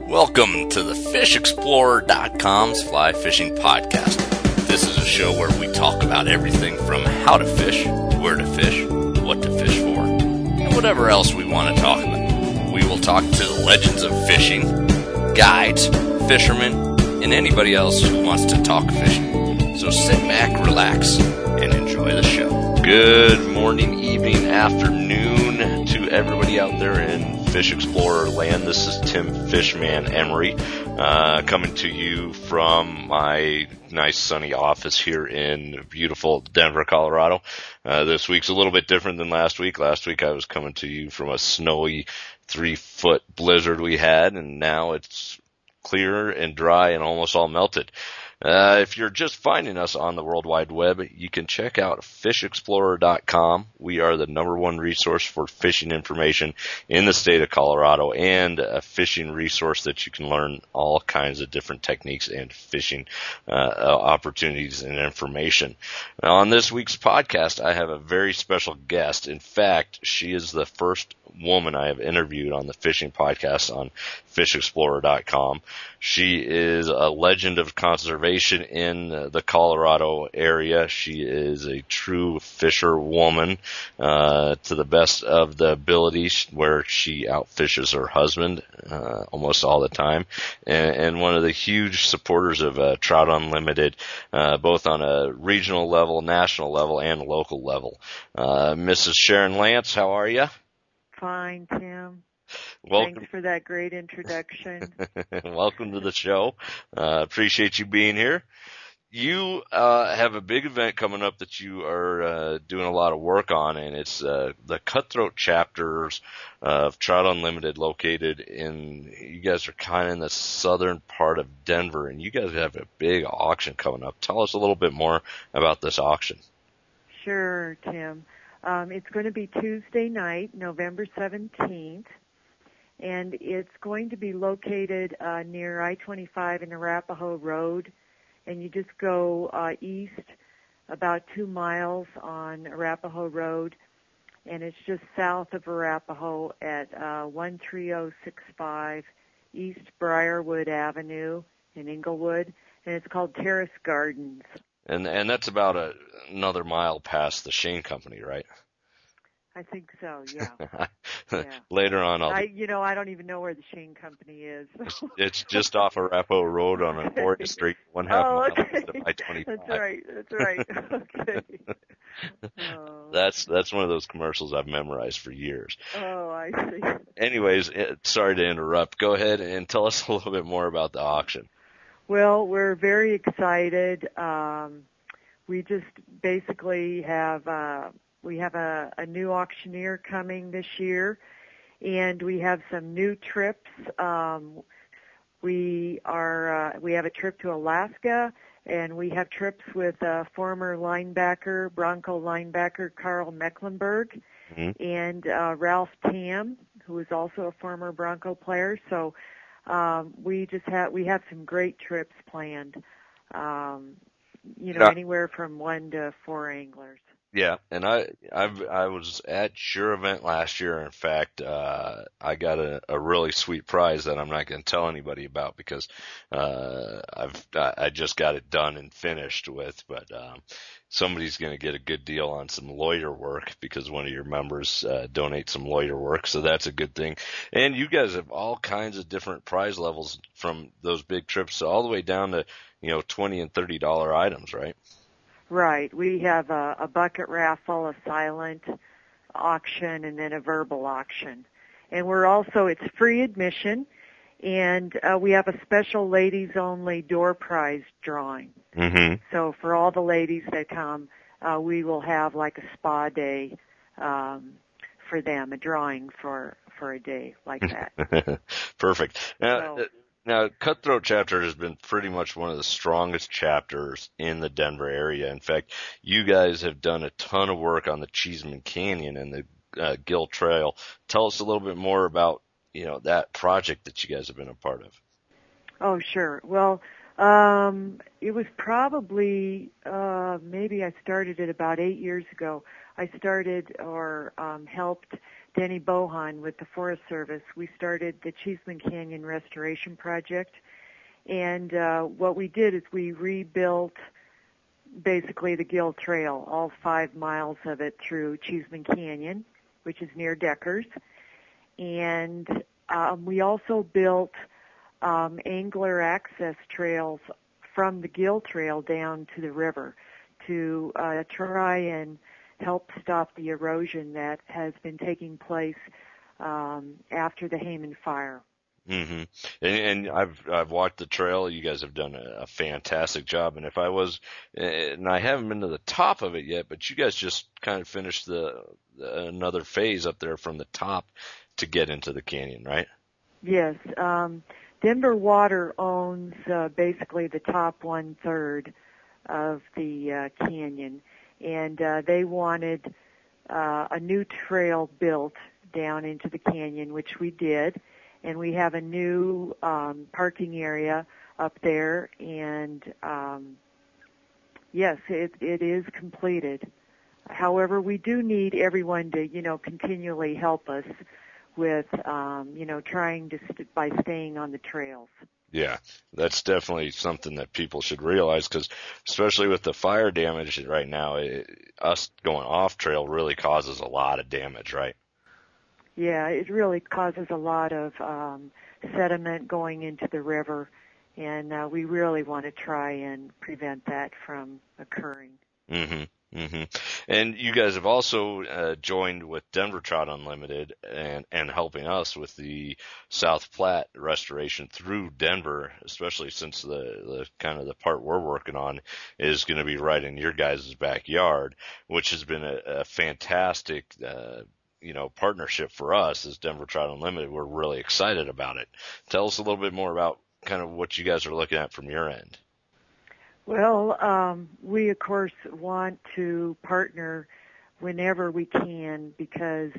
Welcome to the FishExplorer.com's Fly Fishing Podcast. This is a show where we talk about everything from how to fish, where to fish, what to fish for, and whatever else we want to talk about. We will talk to the legends of fishing, guides, fishermen, and anybody else who wants to talk fishing. So sit back, relax, and enjoy the show. Good morning, evening, afternoon to everybody out there in Fish Explorer land. This is Tim Fishman Emery coming to you from my nice sunny office here in beautiful Denver, Colorado. This week's a little bit different than last week. Last week I was coming to you from a snowy 3-foot blizzard we had, and now it's clear and dry and almost all melted. If you're just finding us on the World Wide Web, you can check out FishExplorer.com. We are the #1 resource for fishing information in the state of Colorado, and a fishing resource that you can learn all kinds of different techniques and fishing opportunities and information. Now, on this week's podcast, I have a very special guest. In fact, she is the first woman I have interviewed on the fishing podcast on FishExplorer.com. She is a legend of conservation in the Colorado area. She is a true fisherwoman to the best of the ability, where she outfishes her husband almost all the time, and one of the huge supporters of Trout Unlimited, both on a regional level, national level, and local level. Mrs. Sharon Lance, how are you? Fine, Tim. Welcome. Thanks for that great introduction. Welcome to the show. Appreciate you being here. You have a big event coming up that you are doing a lot of work on, and it's the Cutthroat chapters of Trout Unlimited, located in, you guys are kind of in the southern part of Denver, and you guys have a big auction coming up. Tell us a little bit more about this auction. Sure, Tim. It's going to be Tuesday night, November 17th, and it's going to be located near I-25 and Arapahoe Road, and you just go east about 2 miles on Arapahoe Road, and it's just south of Arapahoe at 13065 East Briarwood Avenue in Inglewood, and it's called Terrace Gardens. And that's about another mile past the Shane Company, right? I think so, yeah. Yeah. Later on, I don't even know where the Shane Company is. It's just off Arapahoe Road on Emporia Street, 1/2 mile okay. of I-25. That's right. Okay. Oh. That's one of those commercials I've memorized for years. Oh, I see. Anyways, sorry to interrupt. Go ahead and tell us a little bit more about the auction. Well, we're very excited. We just basically have a new auctioneer coming this year, and we have some new trips. We have a trip to Alaska, and we have trips with former Bronco linebacker Carl Mecklenburg, and Ralph Tam, who is also a former Bronco player. So we have some great trips planned. Anywhere from 1 to 4 anglers. Yeah, and I was at your event last year. In fact, I got a really sweet prize that I'm not going to tell anybody about, because I just got it done and finished with. But somebody's going to get a good deal on some lawyer work, because one of your members donate some lawyer work, so that's a good thing. And you guys have all kinds of different prize levels, from those big trips all the way down to $20 and $30 items, right? Right. We have a bucket raffle, a silent auction, and then a verbal auction. And it's free admission, and we have a special ladies-only door prize drawing. Mm-hmm. So for all the ladies that come, we will have like a spa day for them, a drawing for a day like that. Perfect. Now, Cutthroat chapter has been pretty much one of the strongest chapters in the Denver area. In fact, you guys have done a ton of work on the Cheeseman Canyon and the Gill Trail. Tell us a little bit more about, that project that you guys have been a part of. Oh, sure. Well, It was probably, maybe I started it about 8 years ago. I started or helped Denny Bohan with the Forest Service. We started the Cheeseman Canyon Restoration Project. And what we did is we rebuilt basically the Gill Trail, all 5 miles of it through Cheeseman Canyon, which is near Deckers. And we also built angler access trails from the Gill Trail down to the river to try and help stop the erosion that has been taking place after the Hayman fire. Mm-hmm. And I've walked the trail. You guys have done a fantastic job. And if I was, and I haven't been to the top of it yet, but you guys just kind of finished another phase up there from the top to get into the canyon, right? Yes. Denver Water owns basically the top 1/3 of the canyon, and they wanted a new trail built down into the canyon, which we did. And we have a new parking area up there, and yes, it is completed. However, we do need everyone to, continually help us with, trying to by staying on the trails. Yeah, that's definitely something that people should realize, because especially with the fire damage right now, us going off trail really causes a lot of damage, right? Yeah, it really causes a lot of sediment going into the river, and we really want to try and prevent that from occurring. Mm-hmm. Mm-hmm. And you guys have also joined with Denver Trout Unlimited and helping us with the South Platte restoration through Denver, especially since the kind of the part we're working on is going to be right in your guys' backyard, which has been a fantastic partnership for us as Denver Trout Unlimited. We're really excited about it. Tell us a little bit more about kind of what you guys are looking at from your end. Well, we of course want to partner whenever we can, because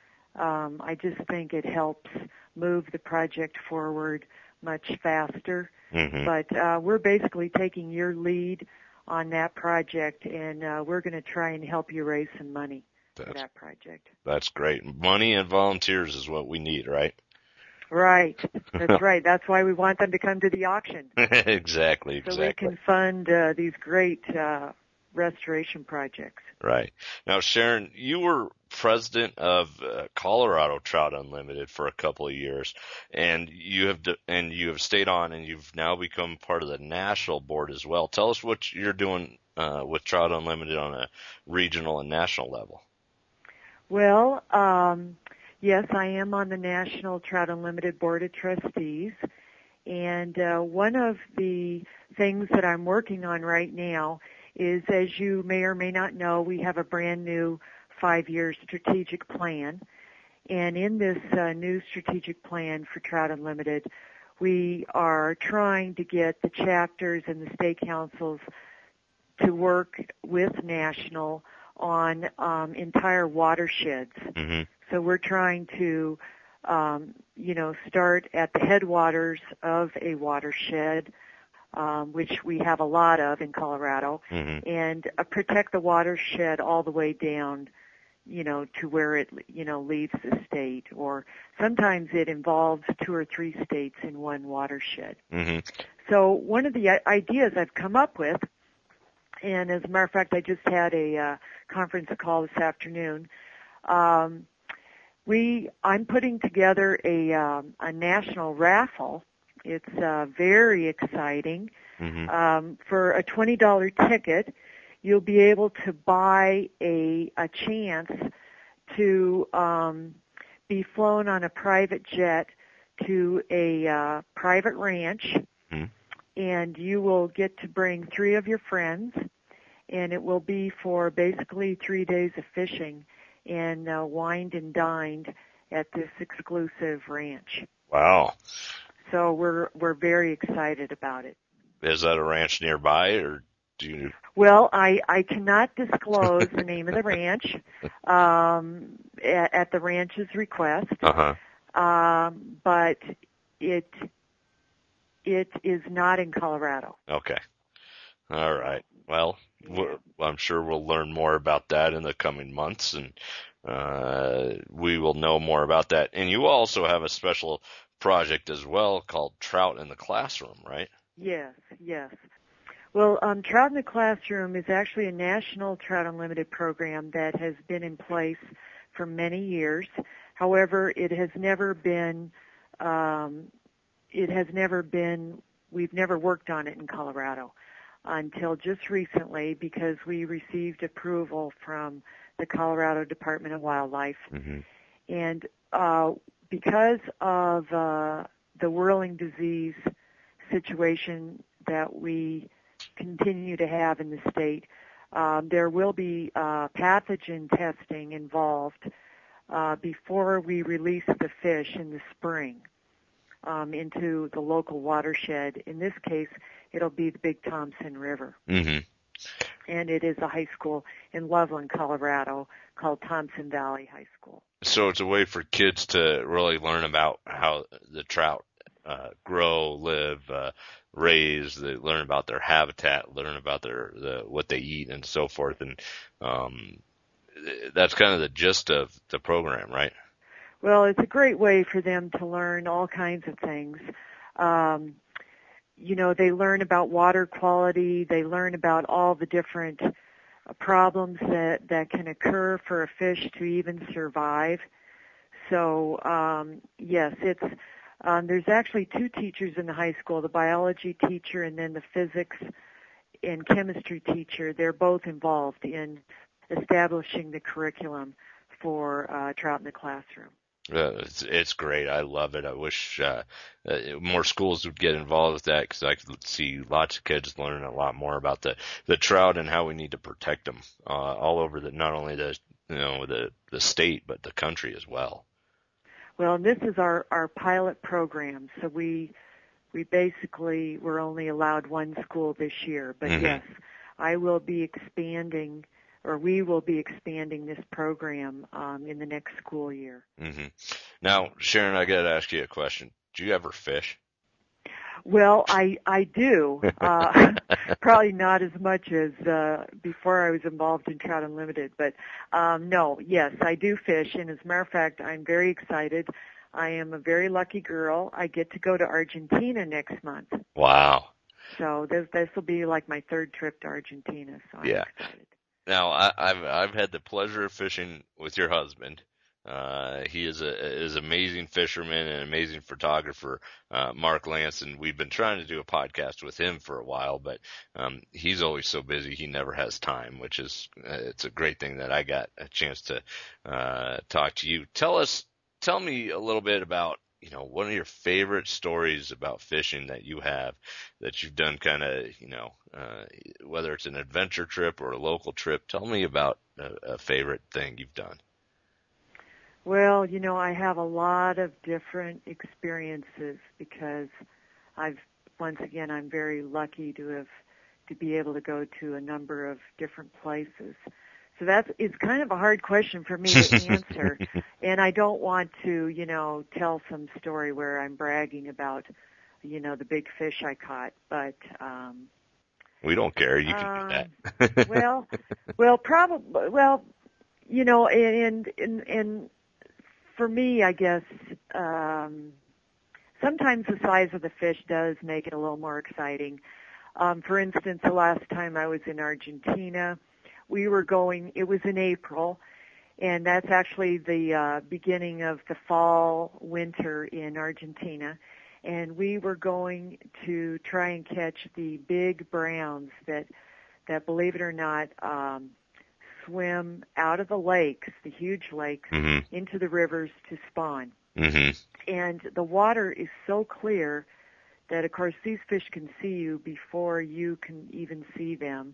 I just think it helps move the project forward much faster. Mm-hmm. But we're basically taking your lead on that project, and we're going to try and help you raise some money for that project. That's great. Money and volunteers is what we need, right? Right. That's right. That's why we want them to come to the auction. Exactly. So we can fund these great restoration projects. Right. Now, Sharon, you were president of Colorado Trout Unlimited for a couple of years, and you have stayed on, and you've now become part of the national board as well. Tell us what you're doing with Trout Unlimited on a regional and national level. Well, yes, I am on the National Trout Unlimited Board of Trustees, and one of the things that I'm working on right now is, as you may or may not know, we have a brand new 5-year strategic plan, and in this new strategic plan for Trout Unlimited, we are trying to get the chapters and the state councils to work with National on entire watersheds. Mm-hmm. So we're trying to, start at the headwaters of a watershed, which we have a lot of in Colorado, mm-hmm. and protect the watershed all the way down, to where it, leaves the state. Or sometimes it involves 2 or 3 states in one watershed. Mm-hmm. So one of the ideas I've come up with, and as a matter of fact, I just had a conference call this afternoon. I'm putting together a national raffle. It's very exciting. Mm-hmm. For a $20 ticket, you'll be able to buy a chance to be flown on a private jet to a private ranch. Mm-hmm. And you will get to bring 3 of your friends, and it will be for basically 3 days of fishing and wined and dined at this exclusive ranch. Wow. So we're very excited about it. Is that a ranch nearby, or do you? Well, I cannot disclose the name of the ranch at the ranch's request. Uh-huh. But It is not in Colorado. Okay. All right. Well, Yeah. I'm sure we'll learn more about that in the coming months, and we will know more about that. And you also have a special project as well called Trout in the Classroom, right? Yes, yes. Well, Trout in the Classroom is actually a national Trout Unlimited program that has been in place for many years. However, we've never worked on it in Colorado until just recently because we received approval from the Colorado Department of Wildlife. Mm-hmm. And because of the whirling disease situation that we continue to have in the state, there will be pathogen testing involved before we release the fish in the spring into the local watershed. In this case, it'll be the Big Thompson River. Mm-hmm. And it is a high school in Loveland, Colorado, called Thompson Valley High School. So it's a way for kids to really learn about how the trout grow, live, raise. They learn about their habitat, learn about what they eat, and so forth. And that's kind of the gist of the program, right? Well, it's a great way for them to learn all kinds of things. They learn about water quality. They learn about all the different problems that can occur for a fish to even survive. So, yes, there's actually two teachers in the high school, the biology teacher and then the physics and chemistry teacher. They're both involved in establishing the curriculum for Trout in the Classroom. It's great. I love it. I wish more schools would get involved with that because I could see lots of kids learning a lot more about the trout and how we need to protect them all over not only the state but the country as well. Well, this is our pilot program, so we basically were only allowed one school this year. But Mm-hmm. yes, I will be expanding. Or we will be expanding this program in the next school year. Mm-hmm. Now, Sharon, I got to ask you a question. Do you ever fish? Well, I do. Probably not as much as before I was involved in Trout Unlimited, but no, yes, I do fish. And as a matter of fact, I'm very excited. I am a very lucky girl. I get to go to Argentina next month. Wow. So this will be like my third trip to Argentina. So I'm excited. Now, I've had the pleasure of fishing with your husband. He is an amazing fisherman and amazing photographer, Mark Lance, and we've been trying to do a podcast with him for a while, but he's always so busy he never has time, which is it's a great thing that I got a chance to talk to you. Tell me a little bit about one of your favorite stories about fishing that you've done kind of, whether it's an adventure trip or a local trip. Tell me about a favorite thing you've done. Well, I have a lot of different experiences because I'm very lucky to be able to go to a number of different places. So it's kind of a hard question for me to answer. And I don't want to, tell some story where I'm bragging about, the big fish I caught, but, we don't care. You can do that. And for me, I guess, sometimes the size of the fish does make it a little more exciting. For instance, the last time I was in Argentina, it was in April, and that's actually the beginning of the fall, winter in Argentina. And we were going to try and catch the big browns that believe it or not, swim out of the lakes, the huge lakes, mm-hmm. into the rivers to spawn. Mm-hmm. And the water is so clear that, of course, these fish can see you before you can even see them.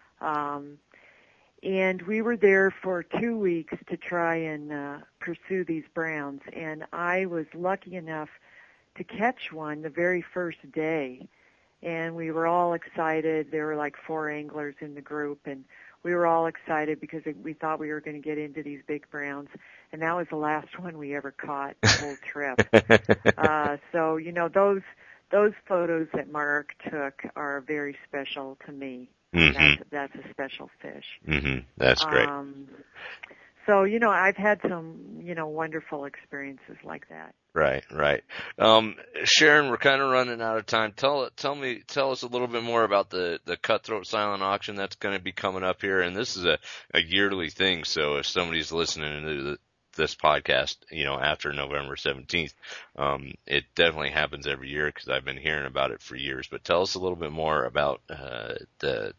And we were there for 2 weeks to try and pursue these browns. And I was lucky enough to catch one the very first day. And we were all excited. There were like 4 anglers in the group, and we were all excited because we thought we were going to get into these big browns. And that was the last one we ever caught the whole trip. So, those photos that Mark took are very special to me. That's a special fish. That's great. So, I've had some, wonderful experiences like that. Right. Sharon, we're kind of running out of time. Tell us a little bit more about the Cutthroat Silent Auction that's going to be coming up here. And this is a yearly thing. So if somebody's listening to this podcast, after November 17th, it definitely happens every year because I've been hearing about it for years. But tell us a little bit more about the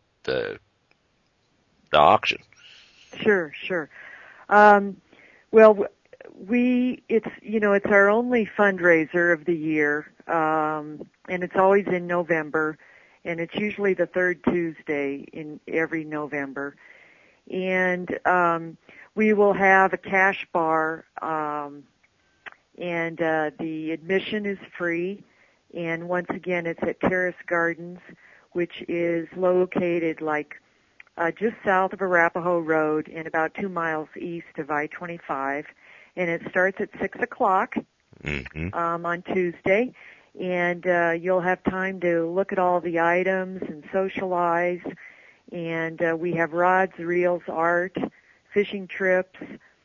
auction. Sure. Well, it's our only fundraiser of the year, and it's always in November, and it's usually the third Tuesday in every November. And we will have a cash bar, and the admission is free. And once again, it's at Terrace Gardens, which is located just south of Arapahoe Road and about 2 miles east of I-25. And it starts at 6 o'clock on Tuesday. And you'll have time to look at all the items and socialize. And we have rods, reels, art, fishing trips.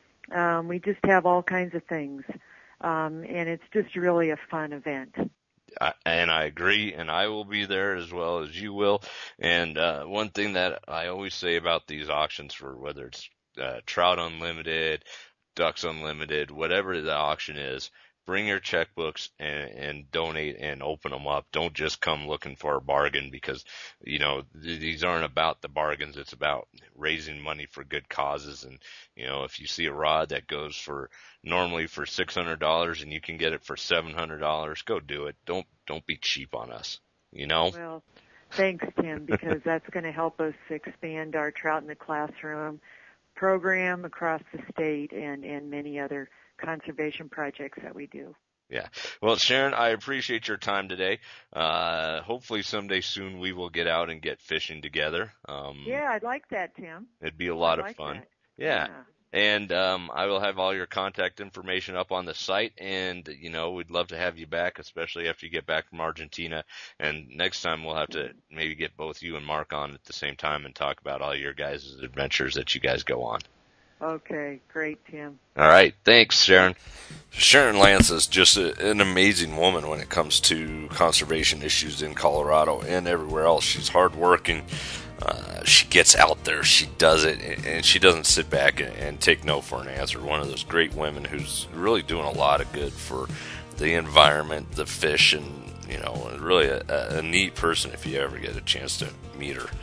We just have all kinds of things. And it's just really a fun event. And I agree, and I will be there as well as you will. And one thing that I always say about these auctions, for whether it's Trout Unlimited, Ducks Unlimited, whatever the auction is, bring your checkbooks and donate and open them up. Don't just come looking for a bargain because, these aren't about the bargains. It's about raising money for good causes. And, if you see a rod that goes normally for $600 and you can get it for $700, go do it. Don't be cheap on us, Well, thanks, Tim, because that's going to help us expand our Trout in the Classroom program across the state and many other conservation projects that we do. Yeah. Well, Sharon, I appreciate your time today. Hopefully someday soon we will get out and get fishing together. Yeah, I'd like that, Tim. It'd be a lot of fun. That. Yeah. And I will have all your contact information up on the site, and we'd love to have you back, especially after you get back from Argentina. And next time we'll have to maybe get both you and Mark on at the same time and talk about all your guys' adventures that you guys go on. Okay, great, Tim. All right, thanks, Sharon. Sharon Lance is just an amazing woman when it comes to conservation issues in Colorado and everywhere else. She's hardworking. She gets out there, she does it, and she doesn't sit back and take no for an answer. One of those great women who's really doing a lot of good for the environment, the fish, and really a neat person if you ever get a chance to meet her.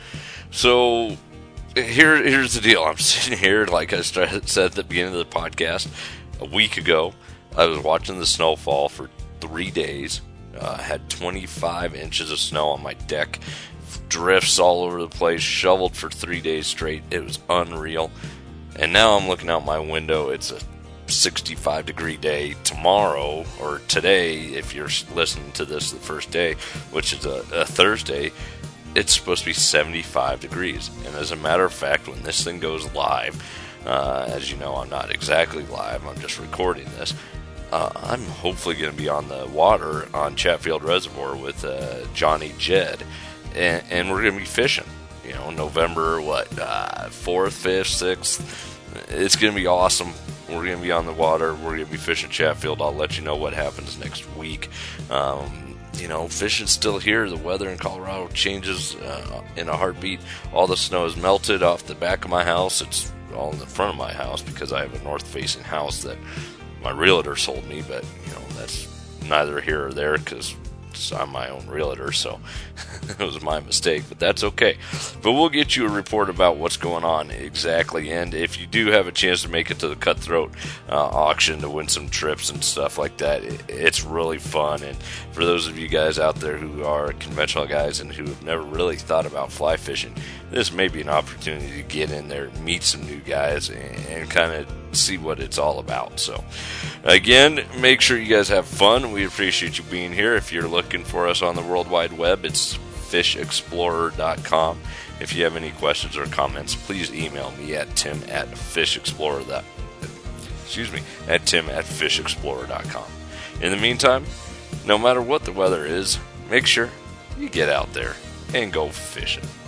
So here's the deal. I'm sitting here, like I said at the beginning of the podcast, a week ago. I was watching the snow fall for 3 days. Had 25 inches of snow on my deck. Drifts all over the place, shoveled for 3 days straight. It was unreal. And now I'm looking out my window. It's a 65-degree day. Tomorrow, or today, if you're listening to this the first day, which is a Thursday, it's supposed to be 75 degrees. And as a matter of fact, when this thing goes live, as you know, I'm not exactly live, I'm just recording this. I'm hopefully going to be on the water on Chatfield Reservoir with Johnny Jed. And we're going to be fishing, November, 4th, 5th, 6th. It's going to be awesome. We're going to be on the water. We're going to be fishing Chatfield. I'll let you know what happens next week. Fishing's still here. The weather in Colorado changes in a heartbeat. All the snow is melted off the back of my house. It's all in the front of my house because I have a north-facing house that my realtor sold me, but, that's neither here or there because I'm my own realtor, so it was my mistake, but that's okay. But we'll get you a report about what's going on exactly, and if you do have a chance to make it to the Cutthroat auction to win some trips and stuff like that, it's really fun. And for those of you guys out there who are conventional guys and who have never really thought about fly fishing, this may be an opportunity to get in there, meet some new guys, and kind of see what it's all about. So again, make sure you guys have fun. We appreciate you being here. If you're looking for us on the World Wide Web, it's fishexplorer.com. If you have any questions or comments, please email me at tim@fishexplorer.com. In the meantime, No matter what the weather is, make sure you get out there and go fishing.